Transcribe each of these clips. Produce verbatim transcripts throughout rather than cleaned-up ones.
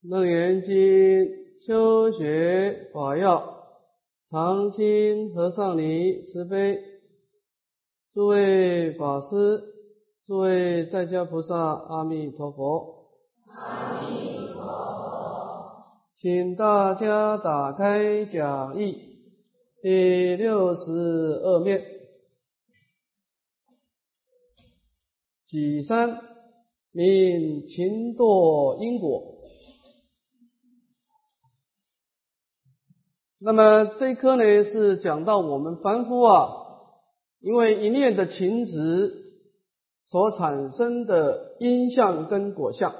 楞严经修学法要，常亲和尚尼慈悲，诸位法师，诸位在家菩萨，阿弥陀佛。 阿弥陀佛。 请大家打开讲义第六十二面，己三名勤堕因果。那么这一科呢，是讲到我们凡夫啊，因为一念的情执所产生的因相跟果相。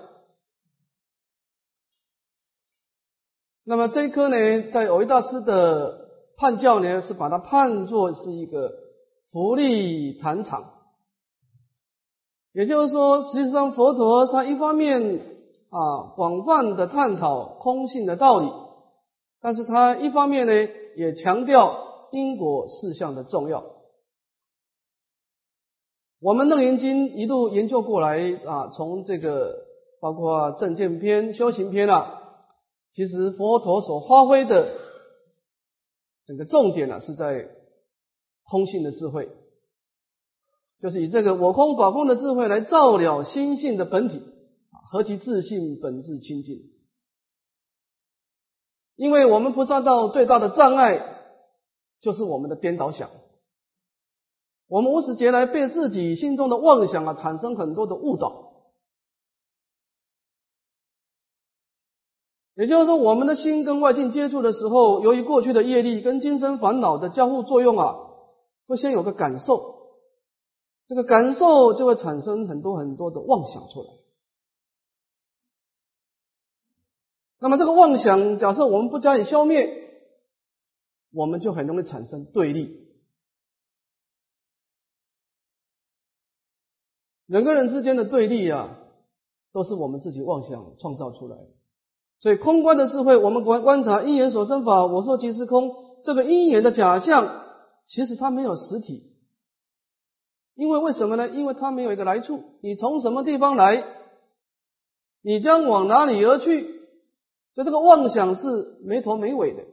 那么这一科呢，在藕益大师的判教呢，是把它判作是一个福利谈场。也就是说，实际上佛陀他一方面啊广泛的探讨空性的道理，但是他一方面呢，也强调因果事项的重要。我们楞严经一路研究过来啊，从这个包括正见篇、修行篇啊，其实佛陀所发挥的整个重点啊，是在空性的智慧，就是以这个我空法空的智慧来照了心性的本体，何其自性本自清净。因为我们菩萨道最大的障碍就是我们的颠倒想，我们无始劫来被自己心中的妄想啊产生很多的误导。也就是说，我们的心跟外境接触的时候，由于过去的业力跟今生烦恼的交互作用啊，会先有个感受，这个感受就会产生很多很多的妄想出来。那么这个妄想，假设我们不加以消灭，我们就很容易产生对立。人跟人之间的对立啊，都是我们自己妄想创造出来的。所以空观的智慧，我们观观察因缘所生法，我说即是空，这个因缘的假象，其实它没有实体。因为为什么呢？因为它没有一个来处，你从什么地方来，你将往哪里而去，所以这个妄想是没头没尾的，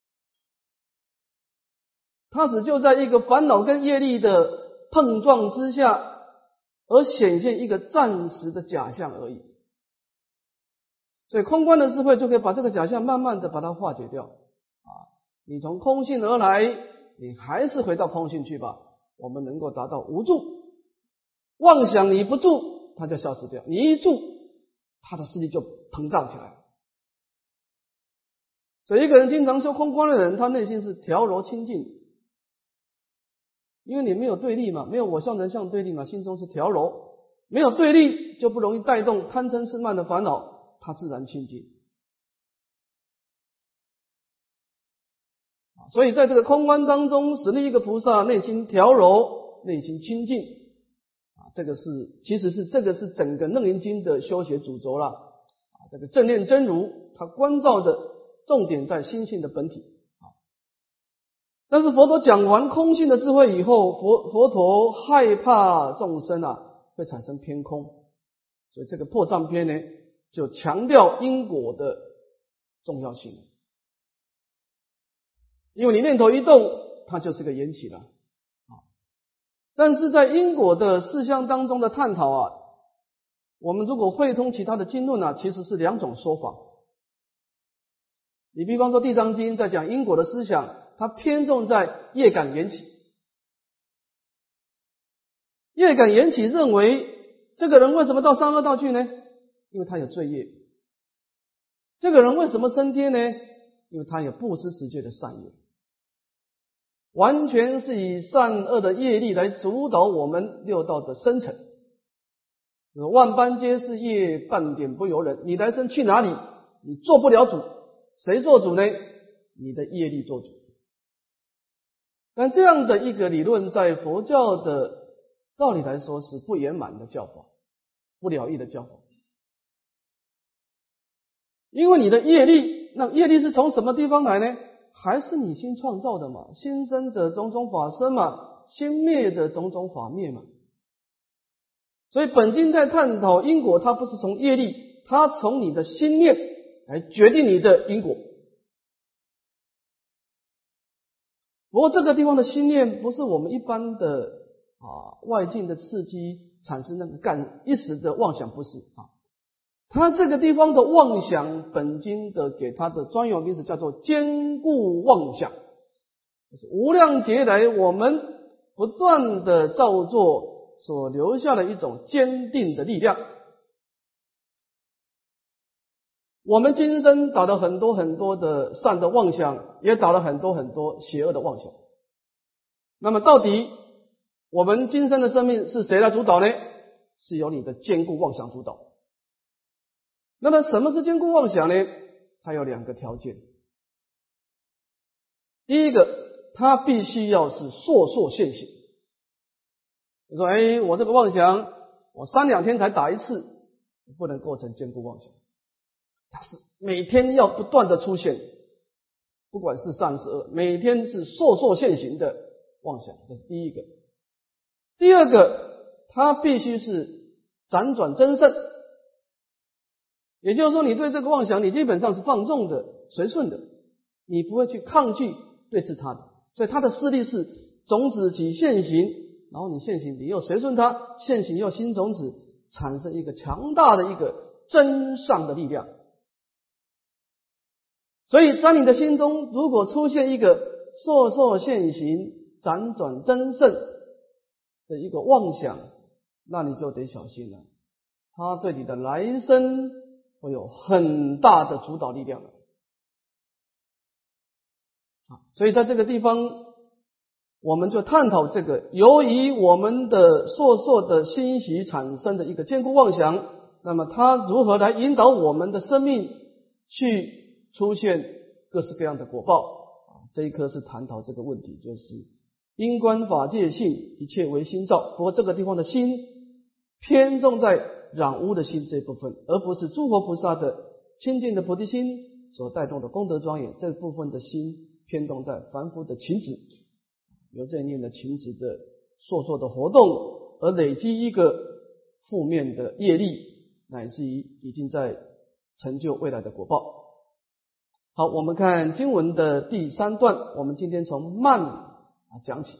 它只就在一个烦恼跟业力的碰撞之下，而显现一个暂时的假象而已。所以空观的智慧就可以把这个假象慢慢的把它化解掉啊！你从空性而来，你还是回到空性去吧。我们能够达到无住，妄想你不住，它就消失掉；你一住，它的势力就膨胀起来。所以一个人经常修空观的人，他内心是调柔清净，因为你没有对立嘛，没有我相人相对立嘛，心中是调柔，没有对立就不容易带动贪嗔痴慢的烦恼，它自然清净。所以在这个空观当中，使力一个菩萨内心调柔，内心清净啊，这个是其实是这个是整个楞严经的修学主轴啦啊，这个正念真如，它关照的重点在心性的本体啊。但是佛陀讲完空性的智慧以后，佛佛陀害怕众生啊会产生偏空，所以这个破障篇呢，就强调因果的重要性。因为你念头一动，它就是个缘起了啊。但是在因果的事项当中的探讨啊，我们如果汇通其他的经论啊，其实是两种说法。你比方说《地藏经》在讲因果的思想，它偏重在业感缘起。业感缘起认为，这个人为什么到三恶道去呢？因为他有罪业。这个人为什么升天呢？因为他有布施持戒的善业。完全是以善恶的业力来主导我们六道的生成。万般皆是业，半点不由人。你来生去哪里？你做不了主。谁做主呢？你的业力做主。但这样的一个理论，在佛教的道理来说是不圆满的教法，不了义的教法。因为你的业力，那业力是从什么地方来呢？还是你心创造的嘛，心生者种种法生嘛，心灭者种种法灭嘛。所以本经在探讨因果，它不是从业力，它从你的心念来决定你的因果。不过这个地方的心念不是我们一般的啊外境的刺激产生那个干一时的妄想，不是啊。它这个地方的妄想，本经的给它的专有名词叫做坚固妄想，就是无量劫来我们不断的造作所留下的一种坚定的力量。我们今生打了很多很多的善的妄想，也打了很多很多邪恶的妄想。那么到底我们今生的生命是谁来主导呢？是由你的坚固妄想主导。那么什么是坚固妄想呢？它有两个条件。第一个，它必须要是烁烁现行。你说，哎，我这个妄想，我三两天才打一次，不能构成坚固妄想。它是每天要不断的出现，不管是善是恶，每天是烁烁现行的妄想，这是第一个。第二个，它必须是辗转增盛，也就是说，你对这个妄想，你基本上是放纵的、随顺的，你不会去抗拒对治它的。所以它的势力是种子起现行，然后你现行，你又随顺它，现行又新种子，产生一个强大的一个增上的力量。所以在你的心中，如果出现一个烁烁现行、辗转增盛的一个妄想，那你就得小心了，它对你的来生会有很大的主导力量的。所以在这个地方，我们就探讨这个由于我们的烁烁的欣喜产生的一个坚固妄想，那么它如何来引导我们的生命去出现各式各样的果报。这一课是探讨这个问题，就是因观法界性，一切为心造。不过这个地方的心偏重在染污的心这一部分，而不是诸佛菩萨的清净的菩提心所带动的功德庄严。这部分的心偏重在凡夫的情执，由这一念的情执的烁烁的活动，而累积一个负面的业力，乃至于已经在成就未来的果报。好，我们看经文的第三段，我们今天从慢啊讲起。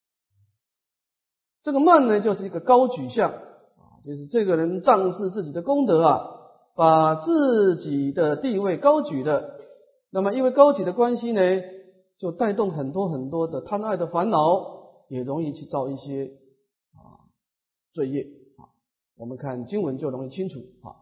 这个慢呢，就是一个高举相啊，就是这个人仗势自己的功德啊，把自己的地位高举的。那么因为高举的关系呢，就带动很多很多的贪爱的烦恼，也容易去造一些啊罪业啊。我们看经文就容易清楚啊。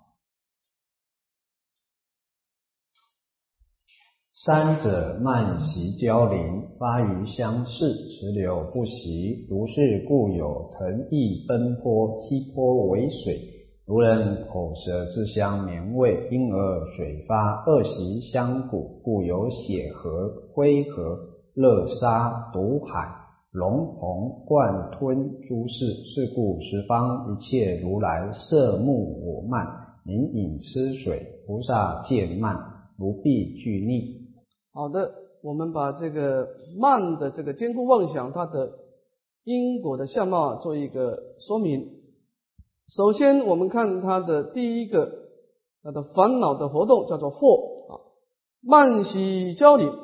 三者慢习交邻，发于相似，持流不息。如是故有腾翼奔波，溪波为水。如人口舌之相绵味，因而水发恶习相鼓，故有血河、灰河、乐沙、毒海、龙鹏、贯吞诸事。是故十方一切如来摄目我慢，宁饮吃水。菩萨见慢，如必具逆。 好的，我们把这个慢的这个坚固妄想它的因果的相貌做一个说明。首先我们看它的第一个，它的烦恼的活动叫做惑啊，慢习交邻。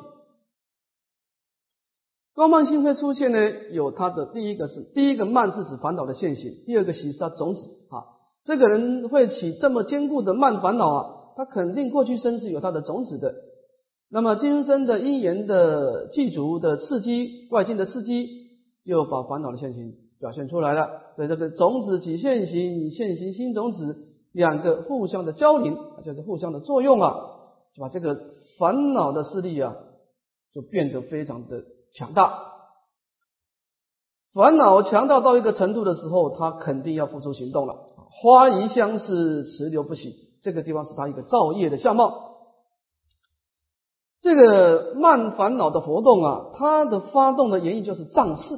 高慢性会出现呢，有它的第一个是第一个慢是指烦恼的现行，第二个习是它种子啊。这个人会起这么坚固的慢烦恼啊，他肯定过去生是有他的种子的。那么今生的因缘的具足的刺激，外境的刺激，又把烦恼的现行表现出来了。所以这个种子起现行，现行新种子，两个互相的交邻，就是互相的作用啊，就把这个烦恼的势力啊，就变得非常的强大。烦恼强大到一个程度的时候，他肯定要付出行动了。花宜相似，持流不息，这个地方是他一个造业的相貌。这个慢烦恼的活动啊，它的发动的原因就是仗势。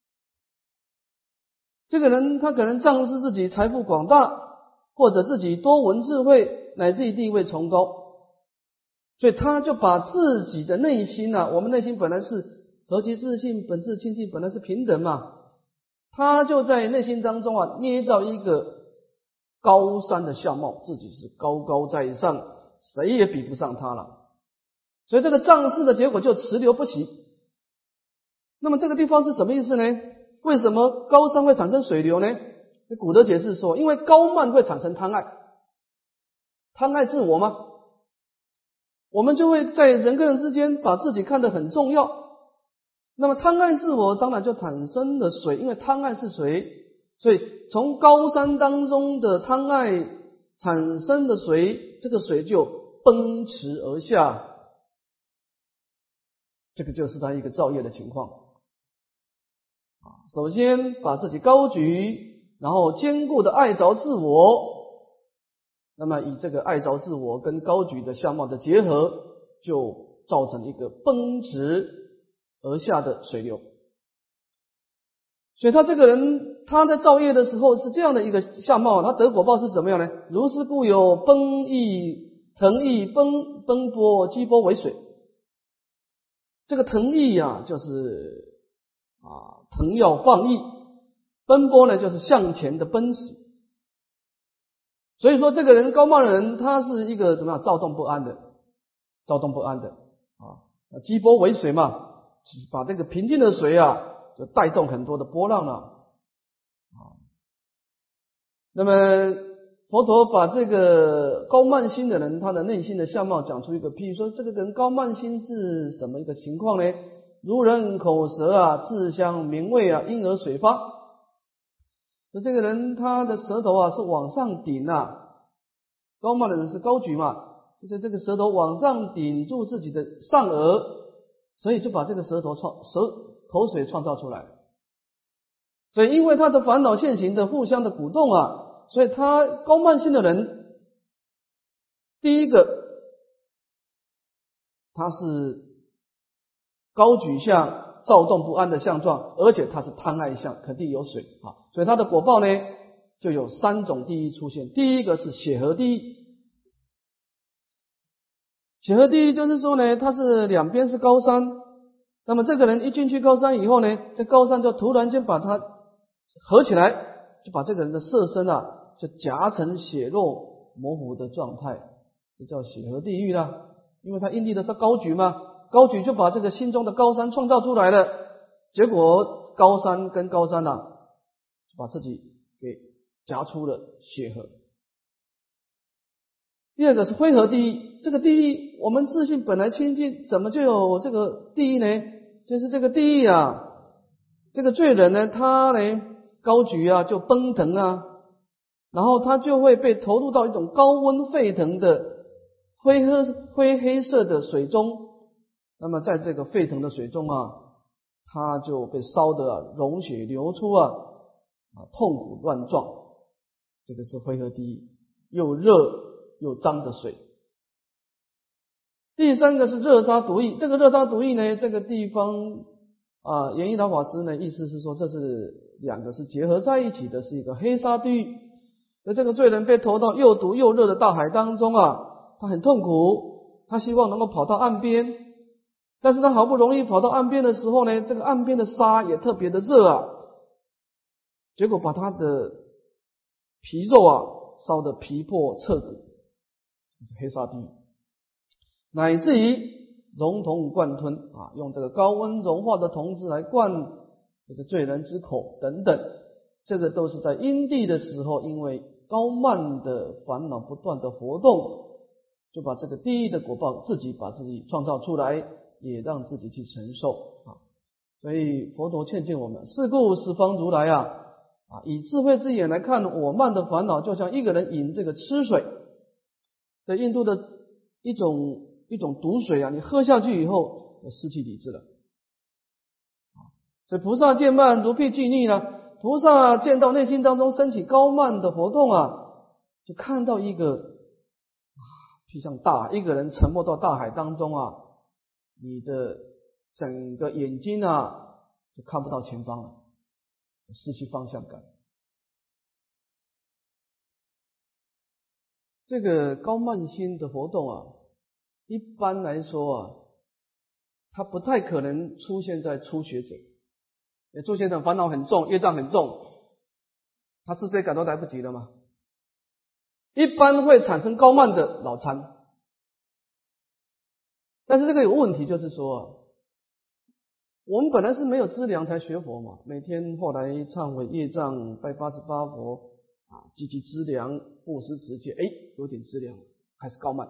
这个人他可能仗势自己财富广大，或者自己多闻智慧，乃至于地位崇高，所以他就把自己的内心啊，我们内心本来是何其自信，本自清净，本来是平等嘛，他就在内心当中啊，捏造一个高山的相貌，自己是高高在上， 谁也比不上他了。所以这个障事的结果就持流不息。那么这个地方是什么意思呢？为什么高山会产生水流呢？古德解释说，因为高慢会产生贪爱，贪爱自我吗？我们就会在人跟人之间把自己看得很重要，那么贪爱自我当然就产生了水，因为贪爱是水，所以从高山当中的贪爱产生的水，这个水就奔驰而下，这个就是它一个造业的情况。首先把自己高举，然后坚固的爱着自我，那么以这个爱着自我跟高举的相貌的结合，就造成一个奔驰而下的水流。所以他这个人他在造业的时候是这样的一个相貌，他得果报是怎么样呢？如是故有奔逸腾逸奔奔波激波为水。这个腾逸啊就是啊腾跃放逸，奔波呢就是向前的奔驰。所以说这个人高慢的人，他是一个怎么样躁动不安的躁动不安的啊，激波为水嘛，把这个平静的水啊就带动很多的波浪了啊。那么佛陀把这个高慢心的人他的内心的相貌讲出一个譬喻，说这个人高慢心是什么一个情况呢？如人口舌啊自相名味啊，因而水发。那这个人他的舌头啊是往上顶啊，高慢的人是高举嘛，就是这个舌头往上顶住自己的上颚，所以就把这个舌头创舌口水创造出来。所以因为他的烦恼现行的互相的鼓动啊，所以他高慢心的人，第一个他是高举相躁动不安的相状，而且他是贪爱相，肯定有水啊，所以他的果报呢就有三种地狱出现。第一个是血河地狱，血河地狱就是说呢，它是两边是高山，那么这个人一进去高山以后呢，这高山就突然间把它合起来，就把这个人的色身啊就夹成血肉模糊的状态，这叫血河地狱啦。因为他因地的是高举嘛，高举就把这个心中的高山创造出来了，结果高山跟高山啊就把自己给夹出了血河。第二个是灰河地狱，这个地狱我们自信本来清净，怎么就有这个地狱呢？就是这个地狱啊，这个罪人呢，他呢高举啊就奔腾啊，然后他就会被投入到一种高温沸腾的灰黑灰黑色的水中，那么在这个沸腾的水中啊，他就被烧得啊溶血流出啊啊痛苦乱撞，这个是灰河地狱，又热又脏的水。第三个是热沙毒液，这个热沙毒液呢，这个地方啊，圆一老法师呢意思是说，这是两个是结合在一起的，是一个黑沙地狱。那这个罪人被投到又毒又热的大海当中啊，他很痛苦，他希望能够跑到岸边，但是他好不容易跑到岸边的时候呢，这个岸边的沙也特别的热啊，结果把他的皮肉啊烧得皮破彻骨，黑沙地狱。乃至于熔铜灌吞啊，用这个高温融化的铜子来灌这个罪人之口等等，这个都是在因地的时候，因为高慢的烦恼不断的活动，就把这个地狱的果报自己把自己创造出来，也让自己去承受啊。所以佛陀劝诫我们，是故十方如来啊啊，以智慧之眼来看我慢的烦恼，就像一个人饮这个吃水，在印度的一种一种毒水啊，你喝下去以后就失去理智了。所以菩萨见慢如辟巨逆呢，菩萨见到内心当中升起高慢的活动啊，就看到一个啊，就像大一个人沉没到大海当中啊，你的整个眼睛啊就看不到前方了，就失去方向感。这个高慢心的活动啊，一般来说啊，它不太可能出现在初学者。初学者烦恼很重，业障很重，他自罪感都来不及了嘛。一般会产生高慢的老参， 但是这个有问题，就是说我们本来是没有资粮才学佛嘛，每天后来忏悔业障，拜八十八佛啊，积极资粮，布施持戒，哎，有点资粮，开始高慢。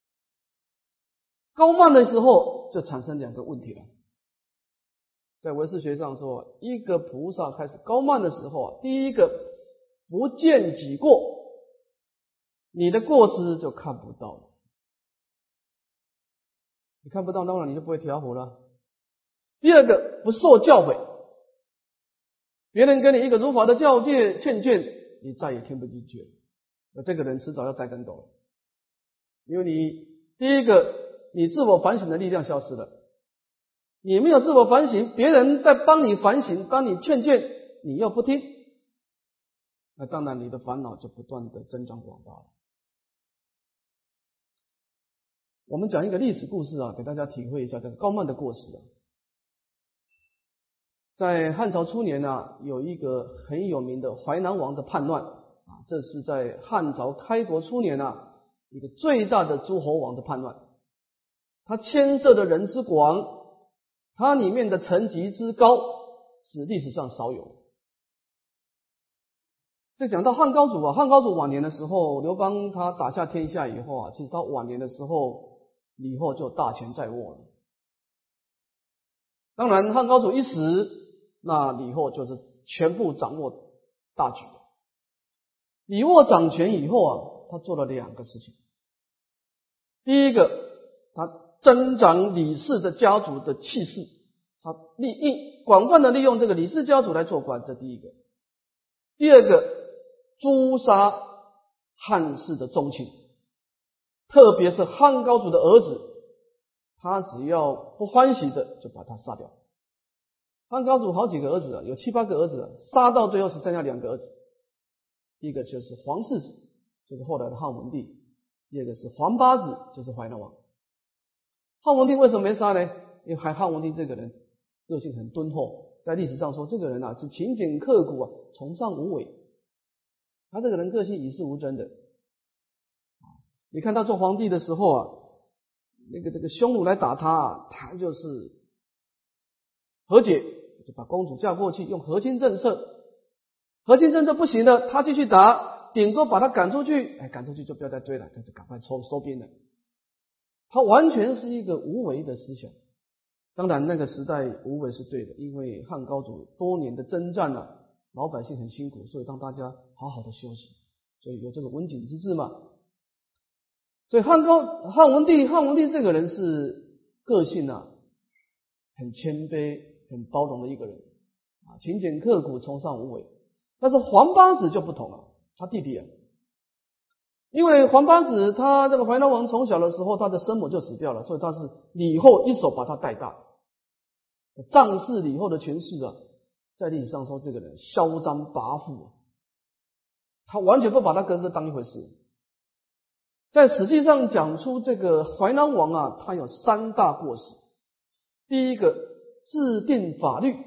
高慢的时候就产生两个问题了。在唯识学上说，一个菩萨开始高慢的时候啊，第一个不见己过，你的过失就看不到了。你看不到，当然你就不会调伏了。第二个不受教诲，别人给你一个如法的教诫劝谏，你再也听不进去了。那这个人迟早要栽跟斗了，因为你第一个，你自我反省的力量消失了，你没有自我反省，别人在帮你反省，帮你劝谏，你又不听，那当然你的烦恼就不断的增长广大了。我们讲一个历史故事啊，给大家体会一下这个高慢的过失啊。在汉朝初年啊，有一个很有名的淮南王的叛乱啊，这是在汉朝开国初年啊，一个最大的诸侯王的叛乱。它牵涉的人之广，它里面的层级之高，是历史上少有。这讲到汉高祖啊，汉高祖晚年的时候，刘邦他打下天下以后啊，其实到晚年的时候，李后就大权在握了。当然，汉高祖一死，那李后就是全部掌握大局。李后掌权以后啊，他做了两个事情。第一个，他增长李氏的家族的气势，他利用广泛的利用这个李氏家族来做官，这第一个。第二个，诛杀汉室的宗亲，特别是汉高祖的儿子，他只要不欢喜的就把他杀掉。汉高祖好几个儿子啊，有七八个儿子啊，杀到最后只剩下两个儿子，一个就是皇世子，就是后来的汉文帝；第二个是皇八子，就是淮南王。汉文帝为什么没杀呢？因为汉文帝这个人个性很敦厚，在历史上说这个人啊是勤俭刻苦啊，崇尚无为。他这个人个性与世无争的。你看他做皇帝的时候啊，那个这个匈奴来打他啊，他就是和解，就把公主嫁过去，用和亲政策。和亲政策不行了，他继续打，顶多把他赶出去，哎，赶出去就不要再追了，就赶快收收兵了。他完全是一个无为的思想。当然那个时代无为是对的，因为汉高祖多年的征战啊，老百姓很辛苦，所以让大家好好的休息，所以有这个文景之治嘛。所以汉高汉文帝汉文帝这个人是个性啊很谦卑很包容的一个人啊，勤俭刻苦，崇尚无为。但是皇八子就不同了，他弟弟啊，因为皇八子他这个淮南王从小的时候他的生母就死掉了，所以他是李后一手把他带大。仗势李后的权势啊，在历史上说这个人嚣张跋扈啊，他完全不把他哥哥当一回事。在史记上讲出这个淮南王啊，他有三大过失。第一个，制定法律。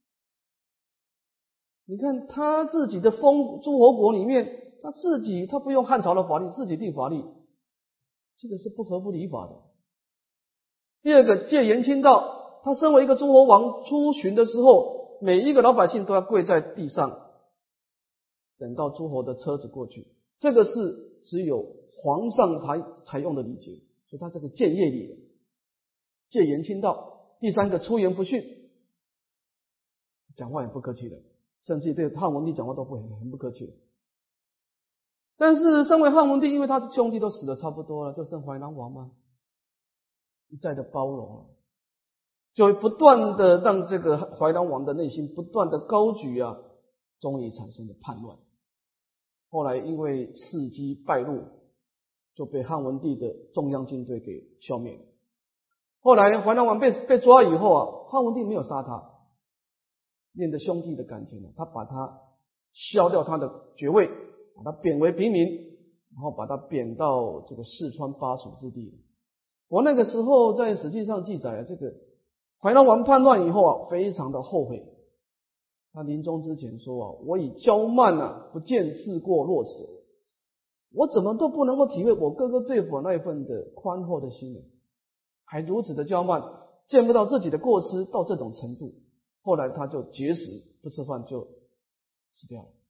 你看他自己的封诸侯国里面，他自己他不用汉朝的法律，自己定法律，这个是不合乎礼法的。第二个，戒严清道，他身为一个诸侯王出巡的时候，每一个老百姓都要跪在地上，等到诸侯的车子过去，这个是只有皇上才采用的礼节，所以他这个谏业礼，戒严清道。第三个，出言不逊，讲话也不客气的，甚至对汉文帝讲话都不很很不客气的。但是身为汉文帝，因为他的兄弟都死得差不多了，就剩淮南王嘛，一再的包容，就不断的让这个淮南王的内心不断的高举啊，终于产生了叛乱。后来因为伺机败露，就被汉文帝的中央军队给消灭了。后来淮南王被被抓以后啊，汉文帝没有杀他，念着兄弟的感情，他把他削掉他的爵位，把他贬为平民，然后把他贬到这个四川巴蜀之地。我那个时候在史记上记载，这个淮南王叛乱以后啊，非常的后悔。他临终之前说啊，我以骄慢啊，不见事过若此，我怎么都不能够体会我哥哥对我那一份的宽厚的心呢？ 还如此的骄慢，见不到自己的过失到这种程度，后来他就绝食，不吃饭就死掉了。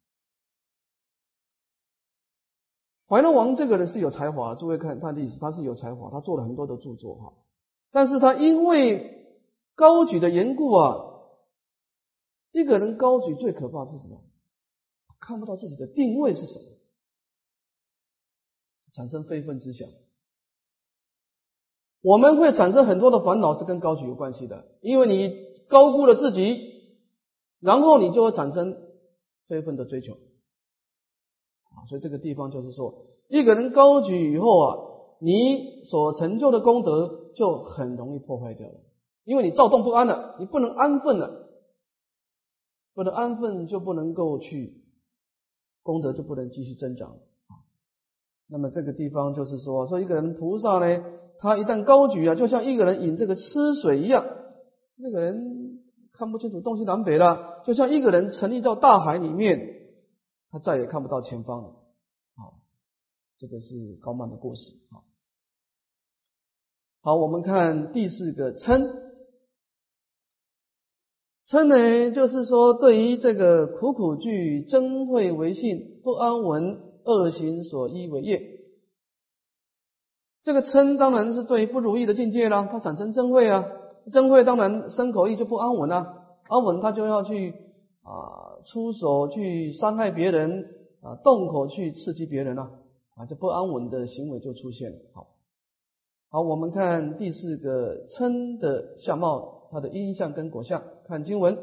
怀仁王这个人是有才华，诸位看他历史，他是有才华，他做了很多的著作哈。但是他因为高举的缘故啊，一个人高举最可怕的是什么？看不到自己的定位是什么，产生非分之想。我们会产生很多的烦恼是跟高举有关系的，因为你高估了自己，然后你就会产生非分的追求。所以这个地方就是说，一个人高举以后啊，你所成就的功德就很容易破坏掉了，因为你躁动不安了，你不能安分了，不能安分就不能够去功德就不能继续增长。那么这个地方就是说，说一个人菩萨呢，他一旦高举啊，就像一个人饮这个吃水一样，那个人看不清楚东西南北了，就像一个人沉溺到大海里面，他再也看不到前方了。好，这个是高曼的故事。好，好，我们看第四个嗔。嗔呢，就是说对于这个苦苦惧、憎恚为性、不安稳、恶行所依为业。这个嗔当然是对于不如意的境界啦，它产生憎恚啊，憎讳当然身口意就不安稳啊，安稳他就要去啊出手去伤害别人啊，动口去刺激别人啊，啊这不安稳的行为就出现了。好，好，我们看第四个嗔的相貌，它的因相跟果相。看经文。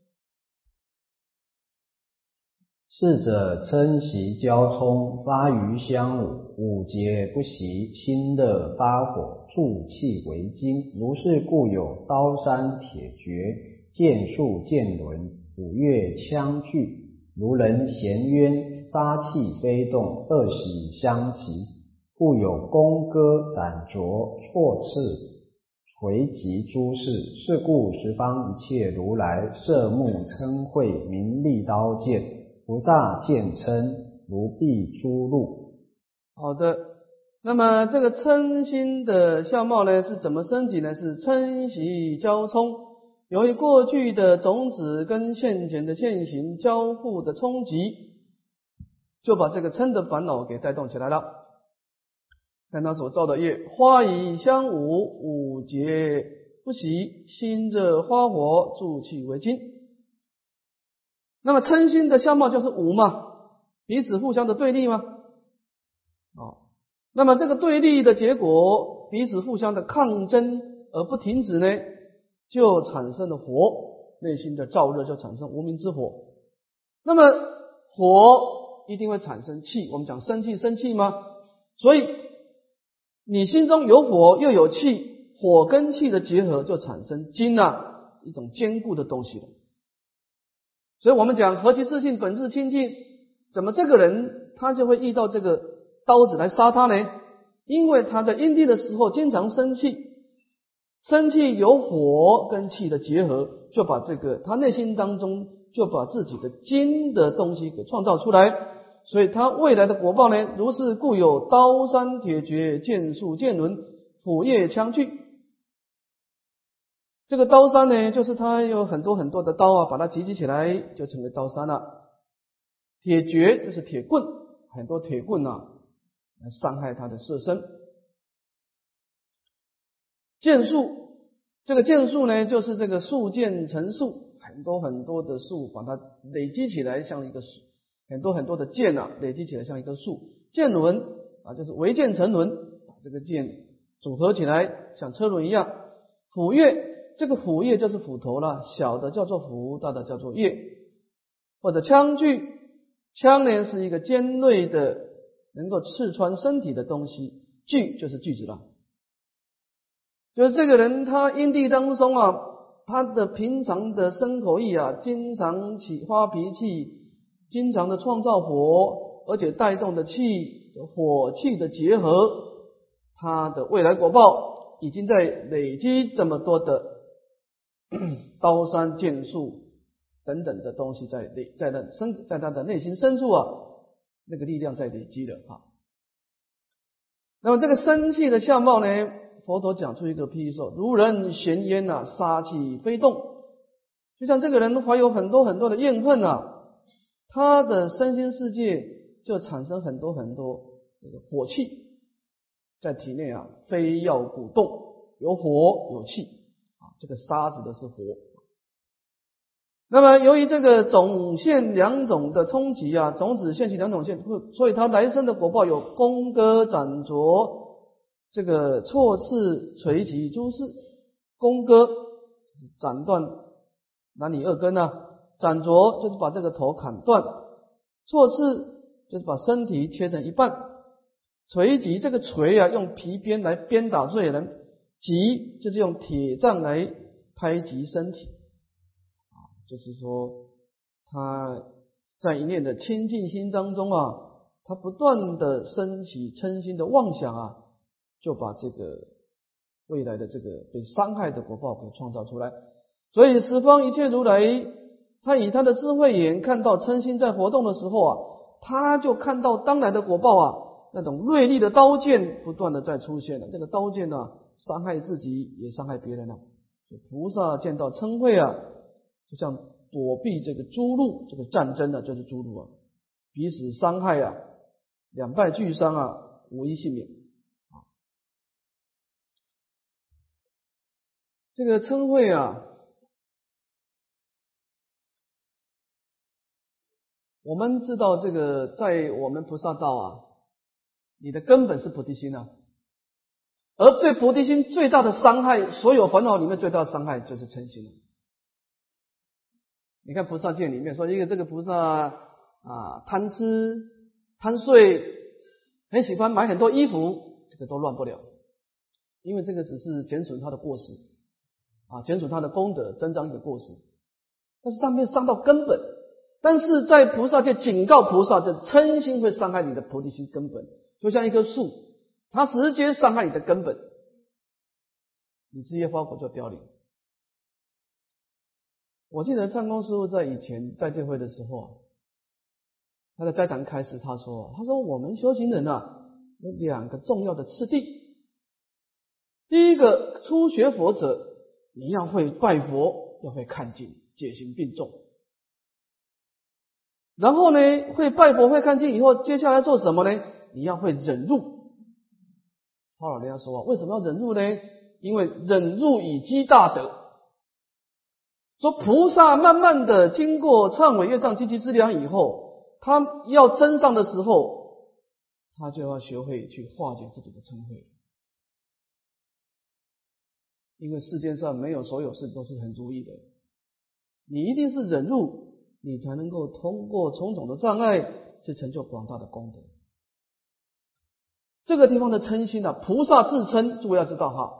是者嗔习交冲，发于相五，五节不息，心乐发火，助气为精。如是故有刀山铁决，剑术剑轮，斧钺枪具。如人衔冤，杀气飞动，恶喜相及。故有弓戈斩斫，错刺垂及诸事。是故十方一切如来摄目嗔恚名利刀剑，菩萨见嗔如避诸路。 好的，那么这个嗔心的相貌呢，是怎么升级呢？是嗔习交冲，由于过去的种子跟现前的现行交互的冲击，就把这个嗔的烦恼给带动起来了。看他所造的业，花以香五，五节不息，心热花火，助气为精。那么嗔心的相貌就是五嘛，彼此互相的对立嘛。哦，那么这个对立的结果，彼此互相的抗争而不停止呢，就产生了火，内心的燥热就产生无明之火。那么火一定会产生气，我们讲生气生气吗？所以你心中有火又有气，火跟气的结合就产生精啊，一种坚固的东西了。所以我们讲何其自信，本自清净，怎么这个人他就会遇到这个刀子来杀他呢？因为他在因地的时候经常生气，生气有火跟气的结合，就把这个他内心当中就把自己的精的东西给创造出来。所以他未来的果报呢，如是故有刀山铁决，剑术剑轮，斧钺枪具。这个刀山呢，就是它有很多很多的刀啊，把它集集起来就成为刀山了。铁决就是铁棍，很多铁棍啊来伤害他的色身。剑术，这个剑术呢，就是这个树剑成树，很多很多的树把它累积起来，像一个树。很多很多的剑啊，累积起来像一棵树。剑轮啊，就是为剑成轮，把这个剑组合起来，像车轮一样。斧钺，这个斧钺就是斧头了，小的叫做斧，大的叫做钺。或者枪具，枪呢是一个尖锐的，能够刺穿身体的东西。锯就是锯子了，就是这个人他因地当中啊，他的平常的身口意啊，经常起发脾气。经常的创造火，而且带动的气，火气的结合，它的未来果报已经在累积这么多的刀山剑术等等的东西在累在那深在他的内心深处啊，那个力量在累积了啊。那么这个生气的相貌呢， 佛陀讲出一个譬喻说，如人悬烟啊，杀气非动。就像这个人怀有很多很多的怨恨啊，他的身心世界就产生很多很多这个火气在体内啊，非要鼓动，有火有气啊，这个杀指的是火。那么由于这个种现两种的冲击啊，种子现起两种现，所以他来生的果报有弓割斩啄，这个错刺锤击诸事。弓割斩断男女二根啊，斩啄就是把这个头砍断，错刺就是把身体切成一半，锤击这个锤啊，用皮鞭来鞭打罪人，击就是用铁杖来拍击身体。就是说他在一念的清净心当中啊，他不断的升起嗔心的妄想啊，就把这个未来的这个被伤害的果报给创造出来。所以十方一切如来，他以他的智慧眼看到嗔心在活动的时候啊，他就看到当来的果报啊，那种锐利的刀剑不断的在出现了。这个刀剑啊，伤害自己也伤害别人啊。菩萨见到嗔恚啊，就像躲避这个诸路，这个战争呢、啊、就是诸路啊，彼此伤害啊，两败俱伤啊，无一幸免啊。这个嗔恚啊，我们知道这个在我们菩萨道啊，你的根本是菩提心啊，而对菩提心最大的伤害，所有烦恼里面最大的伤害就是嗔心了。你看菩萨戒里面说，一个这个菩萨啊，贪吃贪睡，很喜欢买很多衣服，这个都乱不了，因为这个只是减损他的过失啊，减损他的功德，增长你的过失，但是他没有伤到根本。但是在菩萨戒警告菩萨，这嗔心会伤害你的菩提心根本，就像一棵树，它直接伤害你的根本，你枝叶花果就凋零。我记得唱公师父在以前在戒会的时候啊，他在斋堂开始他说，他说我们修行人啊，有两个重要的次第。第一个，初学佛者，你要会拜佛，要会看经，戒行并重。然后呢，会拜佛会看经以后，接下来做什么呢？你要会忍辱。后来人家说啊，为什么要忍辱呢？因为忍辱以积大德。说菩萨慢慢的经过忏悔业障积集资粮以后，他要增上的时候，他就要学会去化解自己的嗔恚。因为世界上没有所有事都是很如意的，你一定是忍辱，你才能够通过种种的障碍去成就广大的功德。这个地方的嗔心啊，菩萨自称，诸位要知道哈，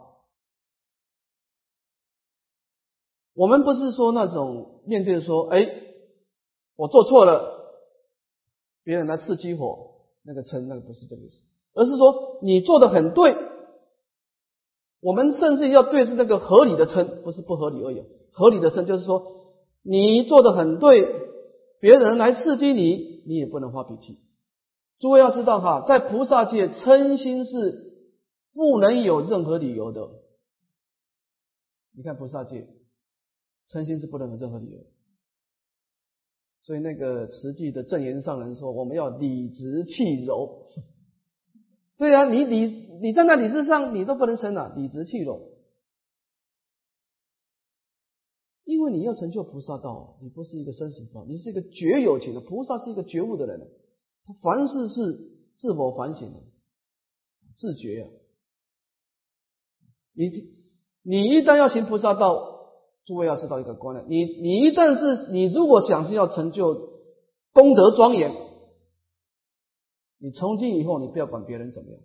我们不是说那种面对说，哎，我做错了，别人来刺激我，那个嗔，那个不是这个意思，而是说你做得很对。我们甚至要对是那个合理的嗔，不是不合理而已。合理的嗔就是说，你做得很对，别人来刺激你，你也不能发脾气。诸位要知道哈，在菩萨界，嗔心是不能有任何理由的。你看菩萨界，嗔心是不能有任何理由。所以那个慈济的正言上人说，我们要理直气柔。对啊，你理你站在理智上，你都不能嗔啊，理直气柔。因为你要成就菩萨道，你不是一个生死道，你是一个觉有情的。菩萨是一个觉悟的人，他凡事是自我反省的，自觉啊。你你一旦要行菩萨道，诸位要知道一个观念，你你一旦是你如果想是要成就功德庄严，你从今以后你不要管别人怎么样。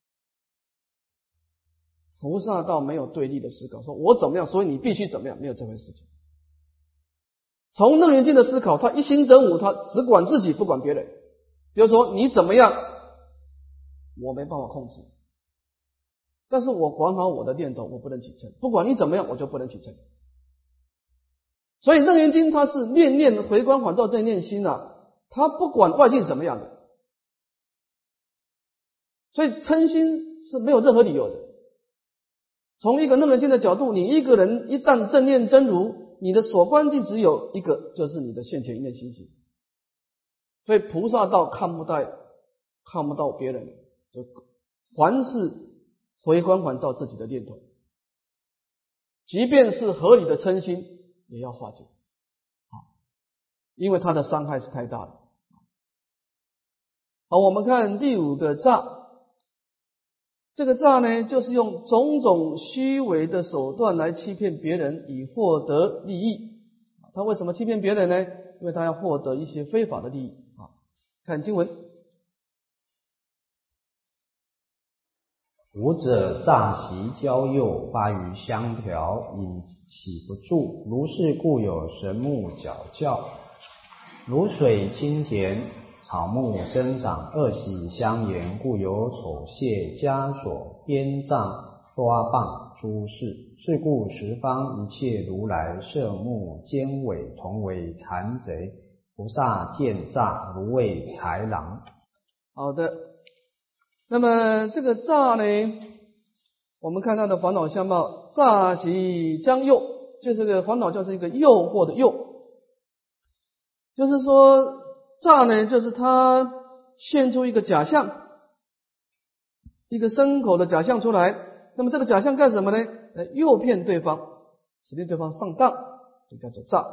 菩萨道没有对立的思考，说我怎么样，所以你必须怎么样，没有这回事情。从楞严经的思考，他一心真悟，他只管自己不管别人。比如说你怎么样，我没办法控制，但是我管好我的念头，我不能起嗔，不管你怎么样，我就不能起嗔。所以楞严经它是念念回观反照正念心啊，它不管外境怎么样的。所以嗔心是没有任何理由的。 从一个楞严经的角度，你一个人一旦正念真如，你的所观境只有一个，就是你的现前一念心行。所以菩萨道看不到看不到别人，就凡是回光返照自己的念头，即便是合理的嗔心也要化解，因为它的伤害是太大了。好，我们看第五个诈。这个诈呢，就是用种种虚伪的手段来欺骗别人，以获得利益。他为什么欺骗别人呢？因为他要获得一些非法的利益啊。看经文， 吾者诈习交诱，发于相调，引起不住。如是故有神木矫教，如水清田，草木生长，恶习相沿，故有丑械、枷锁、鞭杖、抓棒诸事。是故十方一切如来摄目奸伪，同为残贼。菩萨见诈，如为豺狼。 好的，那么这个诈呢，我们看它的烦恼相貌，诈习将诱，就这个烦恼就是一个诱惑的诱，就是说诈呢，就是他现出一个假象，一个牲口的假象出来。那么这个假象干什么呢？来诱骗对方，使令对方上当，就叫做诈。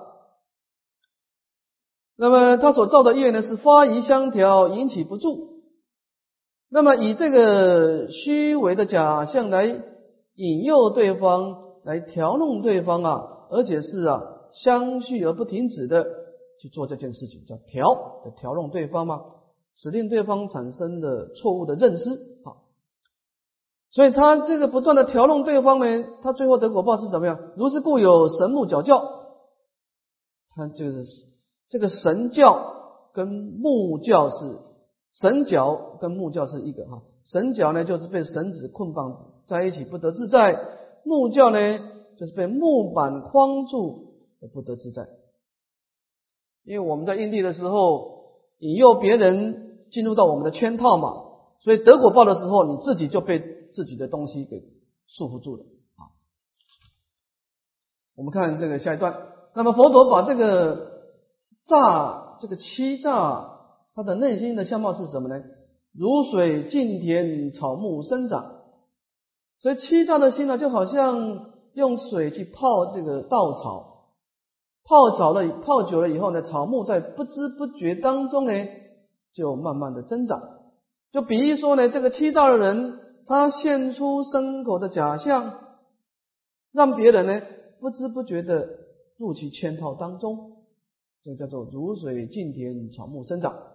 那么他所造的业呢，是发疑相调，引起不住。那么以这个虚伪的假象来引诱对方，来调弄对方啊，而且是啊相续而不停止的去做这件事情，叫调，的调弄对方嘛，使令对方产生的错误的认知啊。所以他这个不断的调弄对方呢，他最后得果报是怎么样？如是故有神木矫教，他就是这个神教跟木教是神教跟木教是一个哈。神教呢就是被绳子捆绑在一起不得自在，木教呢就是被木板框住而不得自在。因为我们在印地的时候引诱别人进入到我们的圈套嘛，所以得果报的时候，你自己就被自己的东西给束缚住了啊。我们看这个下一段，那么佛陀把这个诈，这个欺诈，它的内心的相貌是什么呢？如水净田，草木生长。所以欺诈的心呢，就好像用水去泡这个稻草，泡草了泡久了以后呢，草木在不知不觉当中呢，就慢慢的增长。就比喻说呢，这个欺诈的人，他现出牲口的假象，让别人呢不知不觉的入其圈套当中，这叫做如水净田，草木生长。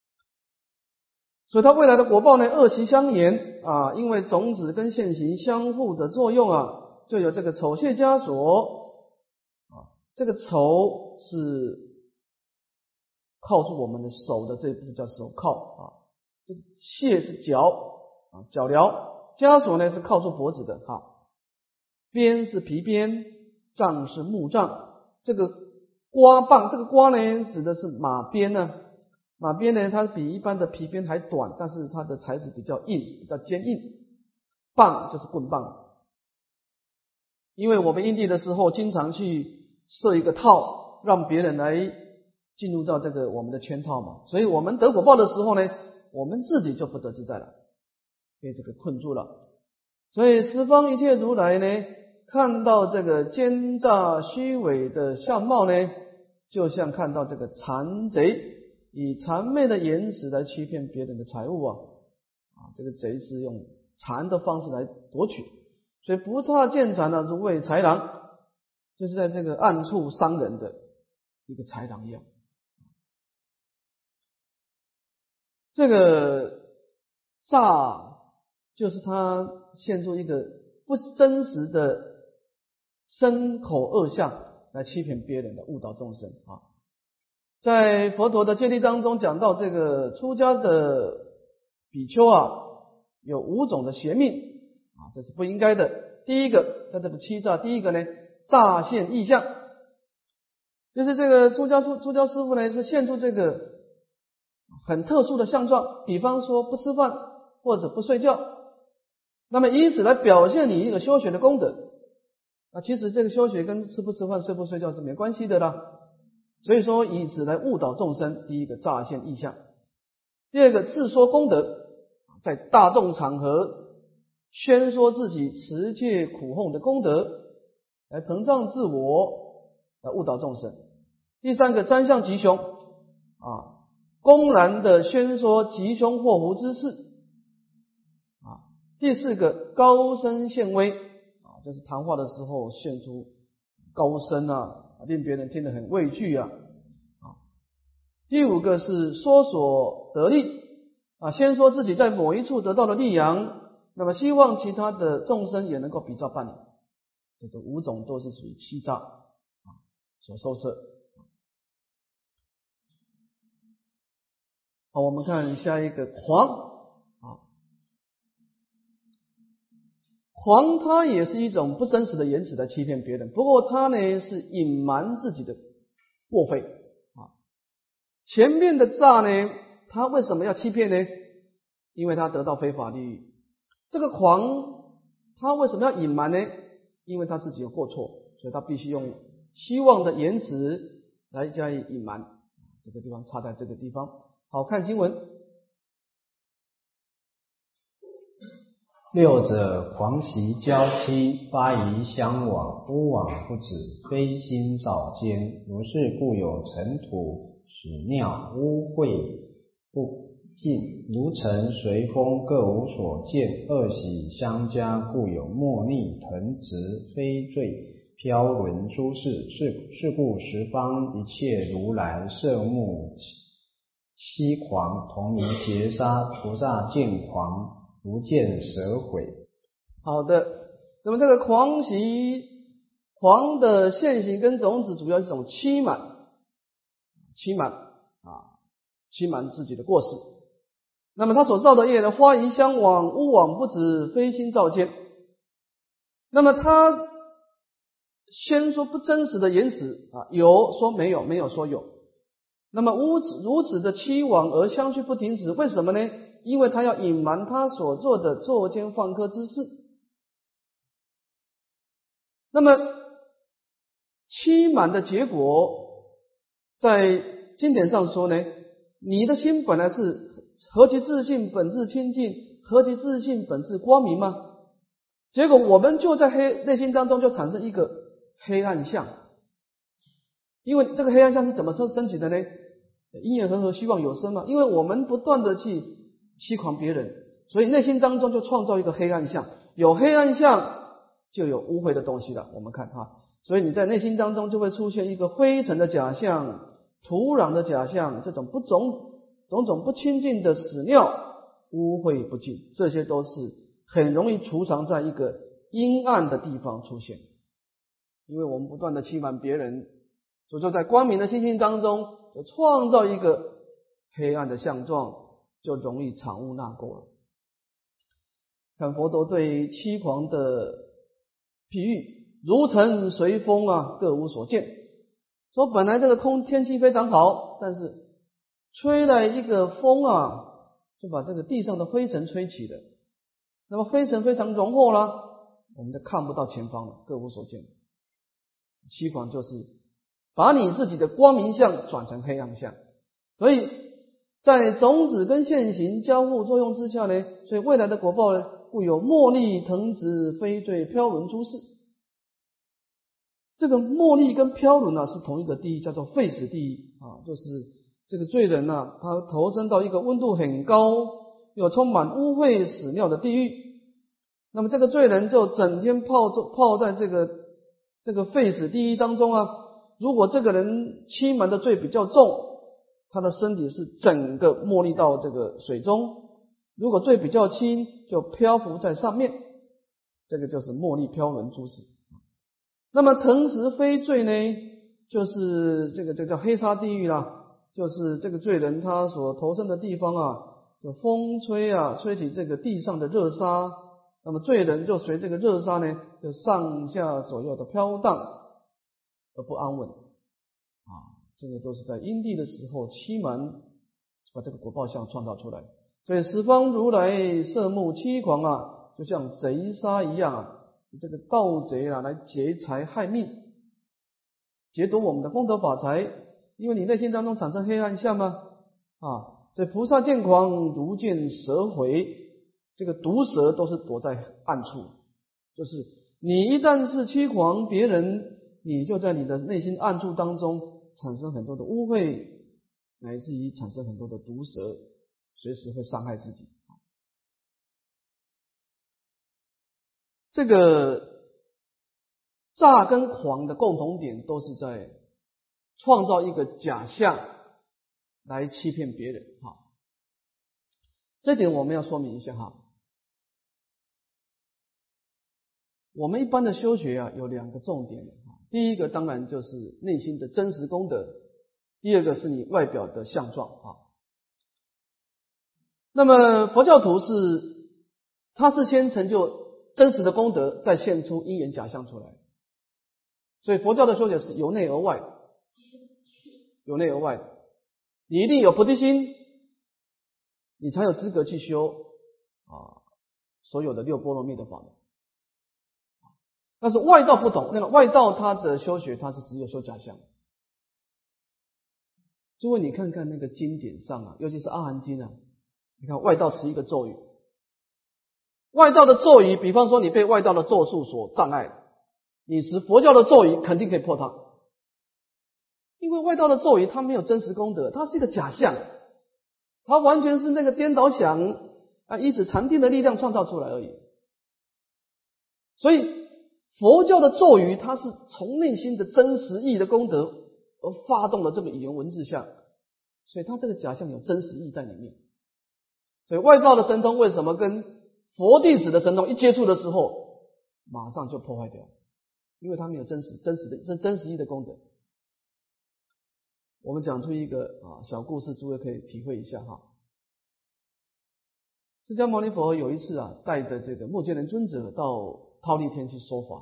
所以他未来的果报呢，恶习相沿啊，因为种子跟现行相互的作用啊，就有这个丑械枷锁啊。这个丑是靠住我们的手的这一部叫手铐啊，这个械是脚啊，脚镣，枷锁呢是靠住脖子的哈。鞭是皮鞭，杖是木杖。这个刮棒，这个刮呢指的是马鞭呢。马鞭呢，它比一般的皮鞭还短，但是它的材质比较硬，比较坚硬。棒就是棍棒。因为我们印地的时候，经常去设一个套，让别人来进入到这个我们的圈套嘛，所以我们得果报的时候呢，我们自己就不得自在了，被这个困住了。所以十方一切如来呢，看到这个奸诈虚伪的相貌呢，就像看到这个残贼以谄媚的言辞来欺骗别人的财物啊，啊，这个贼是用残的方式来夺取，所以不差见残呢，如为豺狼，就是在这个暗处伤人的一个豺狼一样。这个诈就是他现出一个不真实的身口恶相来欺骗别人的，误导众生啊。在佛陀的戒律当中讲到，这个出家的比丘啊，有五种的邪命啊，这是不应该的。第一个，在这个欺诈，第一个呢，诈现异象，就是这个出家出出家师父呢是现出这个很特殊的相状，比方说不吃饭或者不睡觉， 那么以此来表现你一个修学的功德。啊，其实这个修学跟吃不吃饭、睡不睡觉是没关系的啦。所以说以此来误导众生，第一个乍现异象，第二个自说功德，在大众场合宣说自己持戒苦哄的功德，来膨胀自我，来误导众生。第三个占相吉凶啊，公然的宣说吉凶祸福之事啊。第四个高声现威啊，就是谈话的时候现出高声啊，令别人听得很畏惧啊。第五个是说所得利啊，先说自己在某一处得到了利养，那么希望其他的众生也能够比照办理。这个五种都是属于欺诈啊所受摄。好，我们看下一个狂啊，狂它也是一种不真实的言辞来欺骗别人，不过它呢是隐瞒自己的过废啊。前面的诈呢，他为什么要欺骗呢？因为他得到非法利益。这个狂他为什么要隐瞒呢？因为他自己有过错，所以他必须用希望的言辞来加以隐瞒。这个地方插在这个地方。好，看经文。 六者狂习娇妻，发疑相往，污往不止，非心造奸。如是故有尘土、屎尿、污秽不尽，如尘随风，各无所见。恶喜相加，故有莫逆、腾直、飞坠、飘沦诸事。是是故十方一切如来摄目欺狂，同名劫杀。菩萨见狂，如见蛇毁。 好的，那么这个狂习，狂的现行跟种子主要是一种欺瞒，欺瞒啊，欺瞒自己的过失。那么他所造的业呢，花疑相往，污往不止，非心造奸。那么他先说不真实的言辞啊，有说没有，没有说有。那么如此如此的欺往而相续不停止，为什么呢？因为他要隐瞒他所做的作奸犯科之事。那么欺瞒的结果，在经典上说呢，你的心本来是何其自信，本自清净，何其自信，本自光明吗？结果我们就在黑内心当中就产生一个黑暗相。因为这个黑暗相是怎么升起的呢？因缘和合，虚妄有生嘛。因为我们不断的去欺狂别人，所以内心当中就创造一个黑暗相。有黑暗相就有污秽的东西了。我们看哈，所以你在内心当中就会出现一个灰尘的假象、土壤的假象，这种不种种种不清净的屎尿，污秽不净，这些都是很容易储藏在一个阴暗的地方出现。因为我们不断的欺瞒别人，所以说在光明的心性当中就创造一个黑暗的相状，就容易产污纳垢了。看佛陀对欺狂的譬喻，如尘随风啊，各无所见。说本来这个空天气非常好，但是吹来一个风啊，就把这个地上的灰尘吹起了。那么灰尘非常浓厚了，我们就看不到前方了，各无所见。欺狂就是把你自己的光明相转成黑暗相，所以在种子跟现行交互作用之下呢，所以未来的果报呢，故有茉莉藤直飞坠飘沦诸事。这个茉莉跟飘沦啊是同一个地狱，叫做废死地狱啊，就是这个罪人啊，他投身到一个温度很高又充满污秽屎尿的地狱。那么这个罪人就整天泡泡在这个这个废死地狱当中啊。如果这个人欺瞒的罪比较重，他的身体是整个没溺到这个水中；如果罪比较轻，就漂浮在上面。这个就是茉莉飘沦诸事。那么腾直飞坠呢，就是这个这个叫黑沙地狱啦，就是这个罪人他所投身的地方啊，就风吹啊，吹起这个地上的热沙，那么罪人就随这个热沙呢，就上下左右的飘荡而不安稳啊。这个都是在因地的时候欺瞒，把这个果报相创造出来。所以十方如来摄目欺狂啊， 就像贼杀一样啊，这个盗贼啊来劫财害命，劫夺我们的功德法财，因为你内心当中产生黑暗相嘛啊，所以菩萨见狂如见蛇回，这个毒蛇都是躲在暗处，就是你一旦是欺狂别人，你就在你的内心暗处当中产生很多的污秽，乃至于产生很多的毒蛇，随时会伤害自己。这个诈跟狂的共同点都是在创造一个假象来欺骗别人哈，这点我们要说明一下哈。我们一般的修学啊，有两个重点，第一个当然就是内心的真实功德，第二个是你外表的相状啊。那么佛教徒是，他是先成就真实的功德，再现出因缘假象出来。所以佛教的修学是由内而外，由内而外的。你一定有菩提心，你才有资格去修啊所有的六波罗蜜的法门。但是外道不懂，那个外道他的修学他是只有修假象。诸位你看看那个经典上啊，尤其是阿含经啊，你看外道持一个咒语，外道的咒语，比方说你被外道的咒术所障碍，你持佛教的咒语肯定可以破它，因为外道的咒语它没有真实功德，它是一个假象，它完全是那个颠倒想啊，以此禅定的力量创造出来而已。所以佛教的咒语它是从内心的真实义的功德而发动了这个语言文字相，所以它这个假象有真实义在里面。所以外道的神通为什么跟佛弟子的神通一接触的时候马上就破坏掉，因为它没有真实真实的真真实义的功德。我们讲出一个啊小故事，诸位可以体会一下哈。释迦牟尼佛有一次啊，带着这个目犍连尊者到忉利天去说法。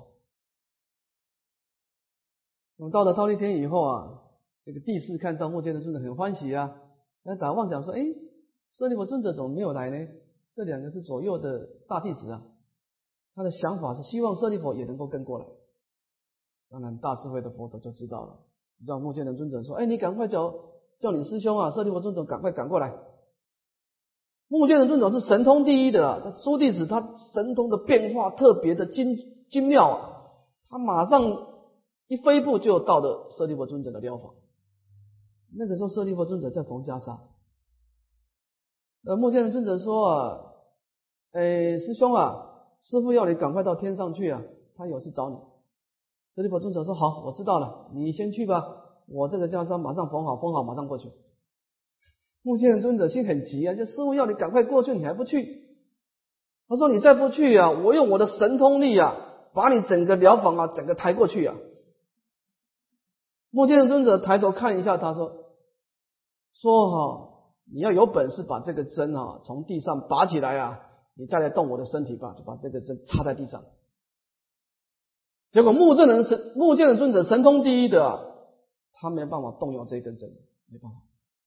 我们到了忉利天以后啊，这个帝释看到目犍连尊者很欢喜啊，那打妄想说，诶，舍利弗尊者怎么没有来呢？这两个是左右的大弟子啊，他的想法是希望舍利弗也能够跟过来。当然大智慧的佛陀就知道了，让目犍连尊者说，诶，你赶快叫叫你师兄啊舍利弗尊者赶快赶过来。目犍连尊者是神通第一的啊，诸弟子他神通的变化特别的精精妙啊，他马上一飞步就到了舍利弗尊者的寮房。那个时候舍利弗尊者在缝袈裟，呃，目犍连尊者说啊，诶，师兄啊，师父要你赶快到天上去啊，他有事找你。舍利弗尊者说，好，我知道了，你先去吧，我这个袈裟马上缝好，缝好马上过去。目犍连尊者心很急啊，就师父要你赶快过去，你还不去？他说，你再不去啊，我用我的神通力啊，把你整个寮房啊整个抬过去啊。目犍连尊者抬头看一下他，说说哈，你要有本事把这个针啊从地上拔起来啊，你再来动我的身体吧，就把这个针插在地上。结果目犍连神目犍连尊者神通第一的啊，他没办法动摇这根针，没办法。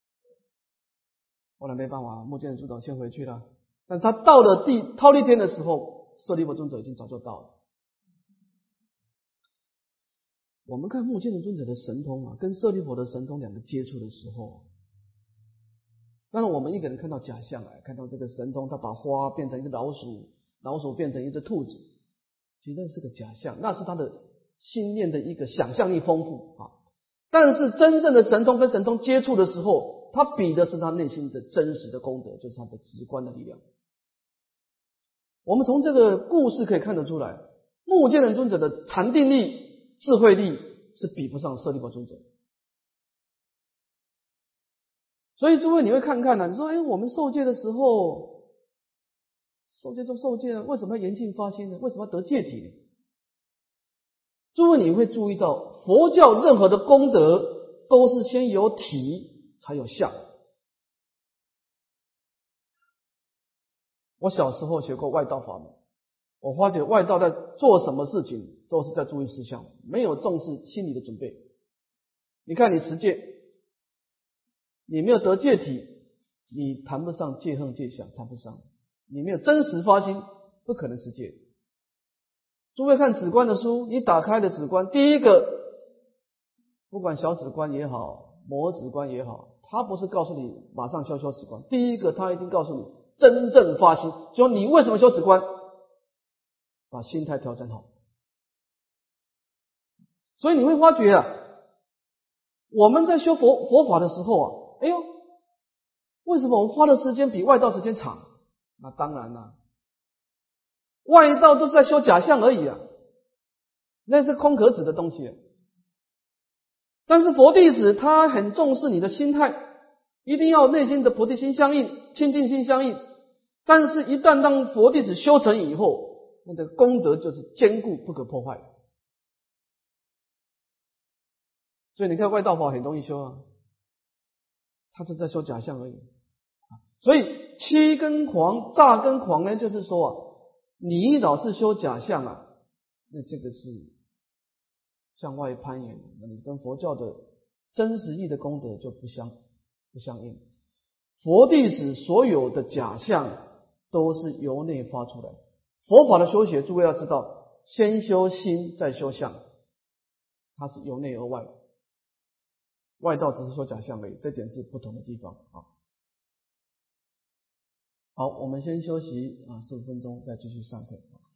后来没办法，目犍连尊者先回去了。但他到了地忉利天的时候，舍利弗尊者已经早就到了。我们看目犍连尊者的神通啊，跟舍利弗的神通两个接触的时候，当然我们一个人看到假象啊，看到这个神通，他把花变成一只老鼠，老鼠变成一只兔子，其实那是个假象，那是他的心念的一个想象力丰富啊。但是真正的神通跟神通接触的时候，他比的是他内心的真实的功德，就是他的直观的力量。我们从这个故事可以看得出来，目犍连尊者的禅定力、智慧力是比不上舍利弗尊者。所以诸位你会看看呢、啊，你说哎，我们受戒的时候，受戒就受戒了，为什么要严禁发心呢？为什么要得戒体呢？诸位你会注意到，佛教任何的功德都是先有体才有相。我小时候学过外道法门，我发觉外道在做什么事情都是在注意事项，没有重视心理的准备。你看你持戒，你没有得戒体，你谈不上戒恨戒想，谈不上。你没有真实发心， 不可能持戒。诸位看止观的书，你打开的止观，第一个，不管小止观也好，魔止观也好，他不是告诉你马上修修止观，第一个他一定告诉你真正发心，就你为什么修止观，把心态调整好。所以你会发觉啊，我们在修佛佛法的时候啊，哎呦，为什么我们花的时间比外道时间长？那当然啦、啊，外道都在修假象而已啊，那是空壳子的东西、啊。但是佛弟子他很重视你的心态，一定要内心的菩提心相应，清净心相应。但是一旦当佛弟子修成以后，那个功德就是坚固不可破坏。所以你看外道法很容易修啊，他是在修假象而已。所以七根狂、诈根狂呢，就是说啊，你老是修假象啊，那这个是向外攀岩，那你跟佛教的真实义的功德就不相不相应。佛弟子所有的假象都是由内发出来。佛法的修学，诸位要知道，先修心，再修相，它是由内而外。外道只是说假象而已，这点是不同的地方啊。好，我们先休息啊十五分钟，再继续上课。